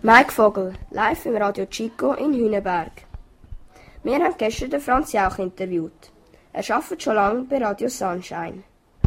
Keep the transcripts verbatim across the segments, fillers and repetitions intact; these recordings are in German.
Mike Vogel, live im Radio Chico in Hüneberg. Wir haben gestern den Franz Jauch interviewt. Er arbeitet schon lange bei Radio Sunshine.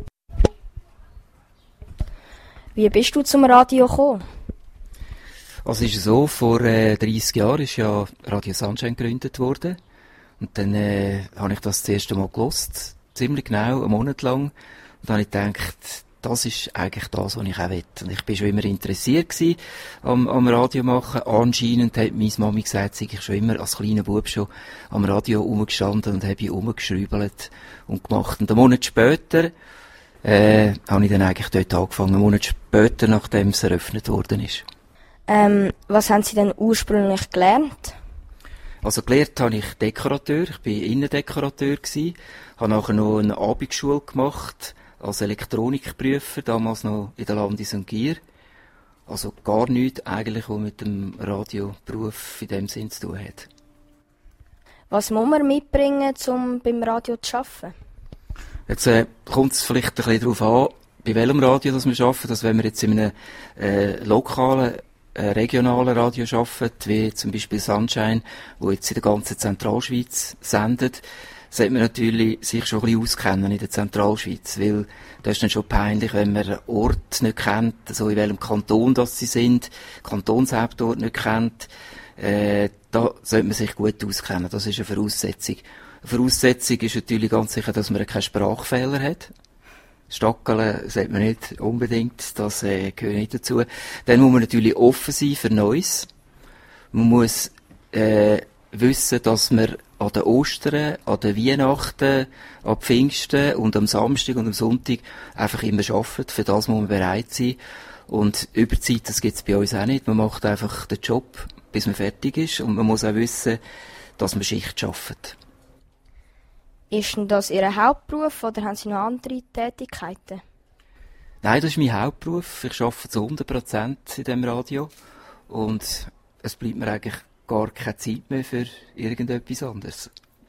Wie bist du zum Radio gekommen? Also ist es so, vor äh, dreissig Jahren ist ja Radio Sunshine gegründet worden. Und dann äh, habe ich das das erste Mal gehört, ziemlich genau, einen Monat lang. Und dann habe ich gedacht, das ist eigentlich das, was ich auch will. Und ich bin schon immer interessiert gewesen, am, am Radio machen. Anscheinend hat meine Mami gesagt, sei ich schon immer als kleiner Bub schon am Radio rumgestanden und habe rumgeschrübelt und gemacht. Und einen Monat später äh, habe ich dann eigentlich dort angefangen, einen Monat später, nachdem es eröffnet worden ist. Ähm, was haben Sie denn ursprünglich gelernt? Also gelernt habe ich Dekorateur, ich war Innendekorateur gewesen, habe nachher noch eine Abendschule gemacht, als Elektronikprüfer, damals noch in der Landis und Gier. Also gar nichts eigentlich, was mit dem Radioberuf in dem Sinn zu tun hat. Was muss man mitbringen, um beim Radio zu arbeiten? Jetzt äh, kommt es vielleicht ein bisschen darauf an, bei welchem Radio das wir arbeiten. Dass wenn wir jetzt in einem äh, lokalen, äh, regionalen Radio arbeiten, wie zum Beispiel Sunshine, wo jetzt in der ganzen Zentralschweiz sendet, sollte man natürlich sich schon ein bisschen auskennen in der Zentralschweiz, weil das ist dann schon peinlich, wenn man einen Ort nicht kennt, so in welchem Kanton das sie sind, Kantonshauptort nicht kennt, äh, da sollte man sich gut auskennen, das ist eine Voraussetzung. Eine Voraussetzung ist natürlich ganz sicher, dass man keinen Sprachfehler hat. Stackeln sollte man nicht unbedingt, das äh, gehört nicht dazu. Dann muss man natürlich offen sein für Neues. Man muss äh, wissen, dass man an den Ostern, an den Weihnachten, an Pfingsten und am Samstag und am Sonntag einfach immer arbeitet. Für das muss man bereit sein. Und Überzeit, das gibt's bei uns auch nicht. Man macht einfach den Job, bis man fertig ist. Und man muss auch wissen, dass man Schicht arbeitet. Ist denn das Ihr Hauptberuf oder haben Sie noch andere Tätigkeiten? Nein, das ist mein Hauptberuf. Ich arbeite zu hundert Prozent in diesem Radio. Und es bleibt mir eigentlich gar keine Zeit mehr für irgendetwas anderes.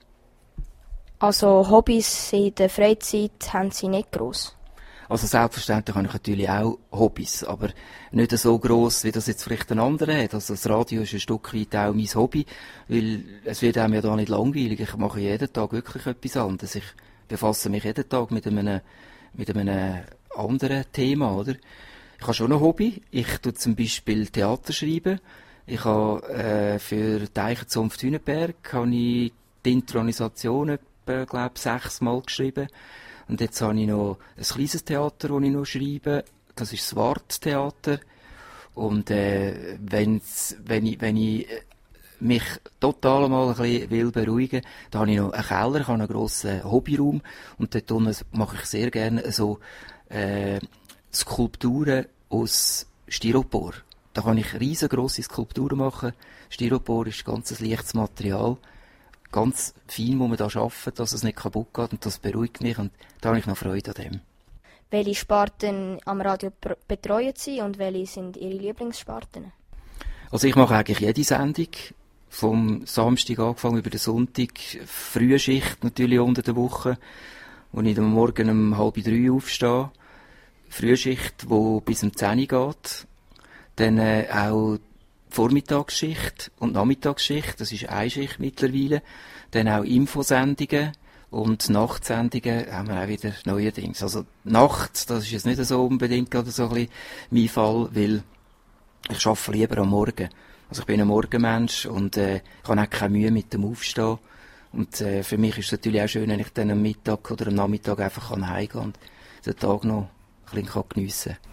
Also Hobbys in der Freizeit haben Sie nicht gross? Also selbstverständlich habe ich natürlich auch Hobbys, aber nicht so gross, wie das jetzt vielleicht ein anderer hat. Also das Radio ist ein Stück weit auch mein Hobby, weil es wird einem ja da nicht langweilig. Ich mache jeden Tag wirklich etwas anderes. Ich befasse mich jeden Tag mit einem, mit einem anderen Thema, oder? Ich habe schon ein Hobby. Ich tue zum Beispiel Theater schreiben. Ich habe äh, für Teichenzunft Hüneberg habe ich die Intronisation etwa, glaube sechsmal geschrieben. Und jetzt habe ich noch ein kleines Theater, das ich noch schreibe. Das ist das Wart-Theater. Und äh, wenn's, wenn ich, wenn ich mich total mal ein bisschen will beruhigen, da habe ich noch einen Keller, ich habe einen grossen Hobbyraum. Und dort unten mache ich sehr gerne so äh, Skulpturen aus Styropor. Da kann ich riesengroße Skulpturen machen. Styropor ist ganz ein leichtes Material. Ganz fein muss man da arbeiten, dass es nicht kaputt geht. Und das beruhigt mich. Und da habe ich noch Freude an dem. Welche Sparten am Radio betreuen Sie und welche sind Ihre Lieblingssparten? Also ich mache eigentlich jede Sendung. Vom Samstag angefangen über den Sonntag. Frühschicht natürlich unter der Woche. Wo ich am Morgen um halb drei aufstehe. Frühschicht, die bis um zehn Uhr geht. Dann äh, auch Vormittagsschicht und Nachmittagsschicht, das ist eine Schicht mittlerweile. Dann auch Infosendungen und Nachtsendungen haben wir auch wieder neuerdings. Also nachts, das ist jetzt nicht so unbedingt oder so ein bisschen mein Fall, weil ich arbeite lieber am Morgen. Also ich bin ein Morgenmensch und äh, ich habe auch keine Mühe mit dem Aufstehen. Und äh, für mich ist es natürlich auch schön, wenn ich dann am Mittag oder am Nachmittag einfach heimgehen kann und den Tag noch ein bisschen geniessen kann.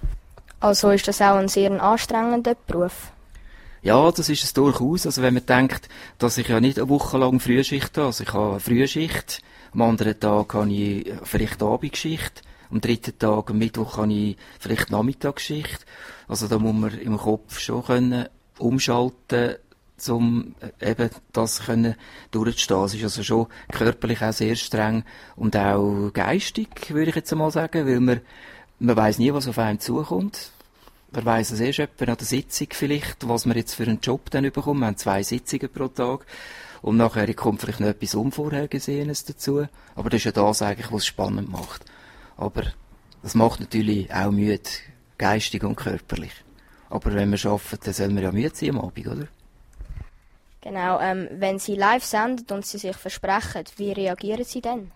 Also ist das auch ein sehr anstrengender Beruf? Ja, das ist es durchaus. Also wenn man denkt, dass ich ja nicht eine Woche lang Frühschicht habe, also ich habe eine Frühschicht, am anderen Tag habe ich vielleicht Abendschicht, am dritten Tag, am Mittwoch habe ich vielleicht Nachmittagsschicht. Also da muss man im Kopf schon können umschalten, um eben das können durchzustehen. Es ist also schon körperlich auch sehr streng und auch geistig, würde ich jetzt einmal sagen, weil man Man weiss nie, was auf einem zukommt. Man weiss es erst etwa an der Sitzung vielleicht, was man jetzt für einen Job dann bekommt. Wir haben zwei Sitzungen pro Tag. Und nachher kommt vielleicht noch etwas Unvorhergesehenes dazu. Aber das ist ja das eigentlich, was es spannend macht. Aber das macht natürlich auch müde, geistig und körperlich. Aber wenn wir arbeiten, dann sollen wir ja müde sein am Abend, oder? Genau, ähm, wenn Sie live senden und Sie sich versprechen, wie reagieren Sie denn?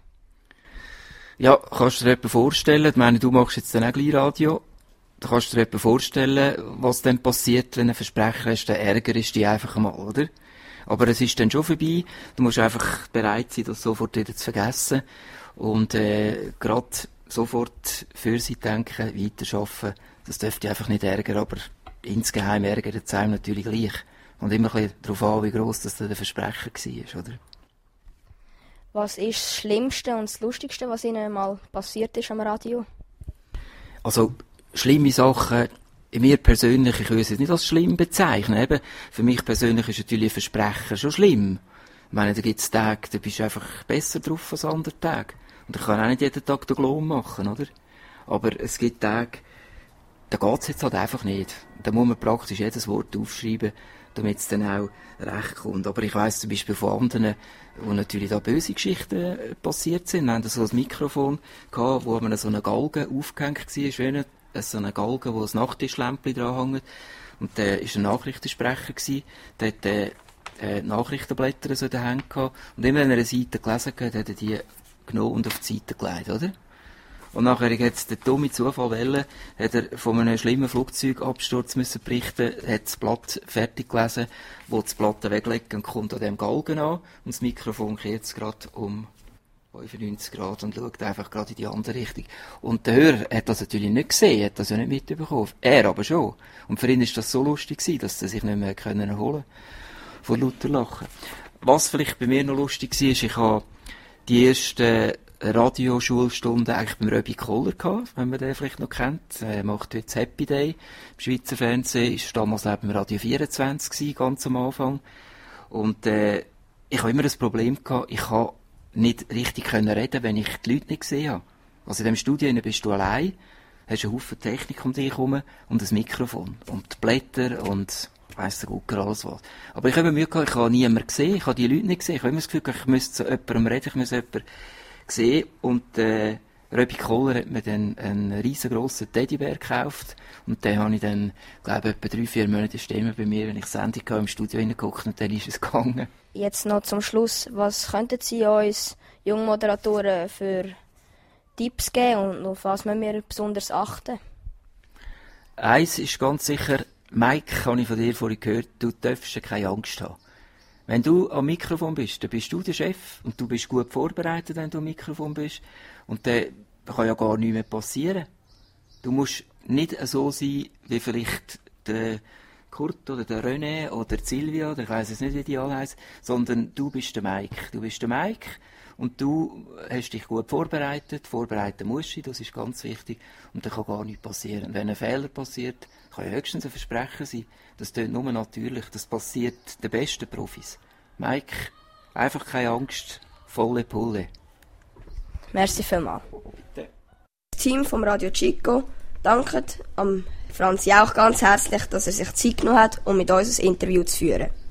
Ja, kannst du dir etwas vorstellen? Ich meine, du machst jetzt dann auch gleich Radio. Da kannst du dir etwas vorstellen, was dann passiert, wenn du ein Versprechen hast, dann ärgerst du dich einfach mal, oder? Aber es ist dann schon vorbei. Du musst einfach bereit sein, das sofort wieder zu vergessen. Und äh, gerade sofort für sie denken, weiterarbeiten, das dürfte dich einfach nicht ärgern, aber insgeheim ärgert es einem natürlich gleich. Und immer ein bisschen darauf an, wie gross das der Versprecher war, oder? Was ist das Schlimmste und das Lustigste, was Ihnen mal passiert ist am Radio? Also, schlimme Sachen, mir persönlich, ich würde es nicht als schlimm bezeichnen. Eben, für mich persönlich ist natürlich ein Versprechen schon schlimm. Ich meine, da gibt es Tage, da bist du einfach besser drauf als andere Tage. Und ich kann auch nicht jeden Tag den Glom machen, oder? Aber es gibt Tage, da geht es jetzt halt einfach nicht. Da muss man praktisch jedes Wort aufschreiben, damit es dann auch recht kommt. Aber ich weiss zum Beispiel von anderen, wo natürlich da böse Geschichten passiert sind. Wir hatten so ein Mikrofon gehabt, wo man so eine Galge aufgehängt war, wie so eine Galge, wo ein Nachttischlämpchen dran hängt. Und der war ein Nachrichtensprecher gewesen. Der hat äh, äh, Nachrichtenblätter so in den Händen gehabt. Und immer wenn er eine Seite gelesen hat, hat er die genommen und auf die Seite gelegt, oder? Und nachher hat es der dumme Zufall wollen, hat er von einem schlimmen Flugzeugabsturz müssen berichten, hat das Blatt fertig gelesen, wo das Blatt weglegt und kommt an dem Galgen an. Und das Mikrofon kehrt jetzt gerade um fünfundneunzig Grad und schaut einfach gerade in die andere Richtung. Und der Hörer hat das natürlich nicht gesehen, hat das ja nicht mitbekommen. Er aber schon. Und für ihn war das so lustig gewesen, dass er sich nicht mehr können erholen von lauter Lachen. Was vielleicht bei mir noch lustig war, ist, ich habe die ersten Radioschulstunden eigentlich beim Röbi Koller gehabt, wenn man den vielleicht noch kennt. Er macht jetzt Happy Day im Schweizer Fernsehen, ist damals auch beim Radio vierundzwanzig gewesen, ganz am Anfang. Und äh, ich habe immer das Problem gehabt, ich habe nicht richtig können reden, wenn ich die Leute nicht gesehen habe. Also in dem Studio bist du allein, hast einen Haufen Technik um dich herum und ein Mikrofon und die Blätter und weiss der Gucker alles was. Aber ich habe Mühe gehabt, ich habe niemanden gesehen, ich habe die Leute nicht gesehen, ich habe immer das Gefühl, ich müsste zu jemandem reden, ich müsste jemanden sehen und äh, Röbi Koller hat mir dann einen riesengroßen Teddybär gekauft und den habe ich dann, glaube ich, etwa drei, vier Monate Stimme bei mir, wenn ich Sendung hatte, im Studio reingeguckt und dann ist es gegangen. Jetzt noch zum Schluss, was könnten Sie uns Jungmoderatoren für Tipps geben und auf was müssen wir besonders achten? Eins ist ganz sicher, Mike, habe ich von dir vorhin gehört, du darfst keine Angst haben. Wenn du am Mikrofon bist, dann bist du der Chef und du bist gut vorbereitet, wenn du am Mikrofon bist. Und dann kann ja gar nichts mehr passieren. Du musst nicht so sein, wie vielleicht der Kurt oder der René oder Silvia, oder ich weiss jetzt nicht, wie die alle heissen, sondern du bist der Mike. Du bist der Mike und du hast dich gut vorbereitet. Vorbereiten musst du, das ist ganz wichtig. Und dann kann gar nichts passieren. Wenn ein Fehler passiert, kann ja höchstens ein Versprechen sein. Das klingt nur natürlich. Das passiert den besten Profis. Mike, einfach keine Angst, volle Pulle. Merci vielmals. Bitte. Das Team vom Radio Chico dankt am Franz Jauch ganz herzlich, dass er sich Zeit genommen hat, um mit uns ein Interview zu führen.